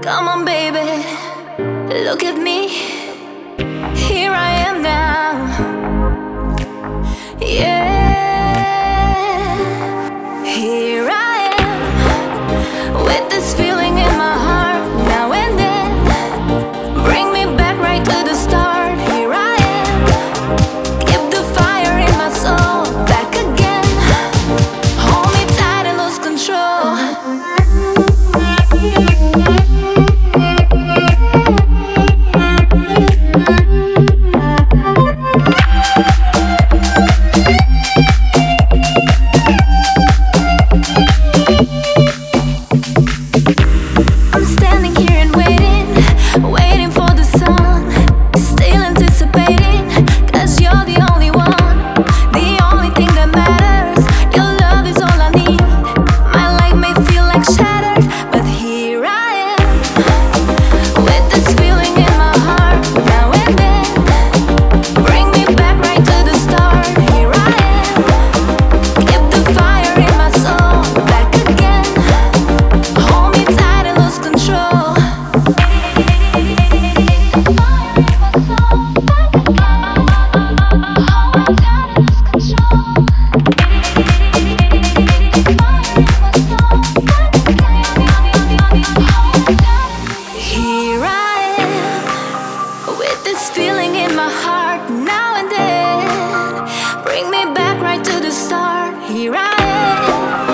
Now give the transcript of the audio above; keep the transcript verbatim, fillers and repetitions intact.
Come on, baby, look at me. Here I am now. Yeah, here I am with this feeling in my heart now and then. Bring me back right to the start. Here I am. Keep the fire in my soul back again. Hold me tight and lose control. This feeling in my heart now and then. Bring me back right to the start. Here I am.